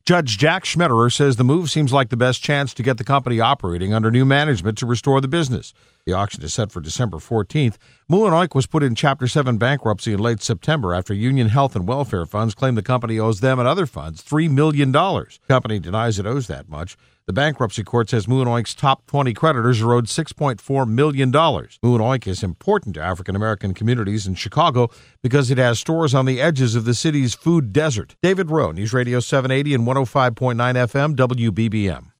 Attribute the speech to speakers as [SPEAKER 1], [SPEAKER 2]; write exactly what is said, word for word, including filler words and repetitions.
[SPEAKER 1] Judge Jack Schmetterer says the move seems like the best chance to get the company operating under new management to restore the business. The auction is set for December fourteenth. Moulin Oink was put in Chapter seven bankruptcy in late September after Union Health and Welfare Funds claim the company owes them and other funds three million dollars. The company denies it owes that much. The bankruptcy court says Moulin Oink's top twenty creditors are owed six point four million dollars. Moulin Oink is important to African-American communities in Chicago because it has stores on the edges of the city's food desert. David Rowe, News Radio seven eighty and one oh five point nine F M, W B B M.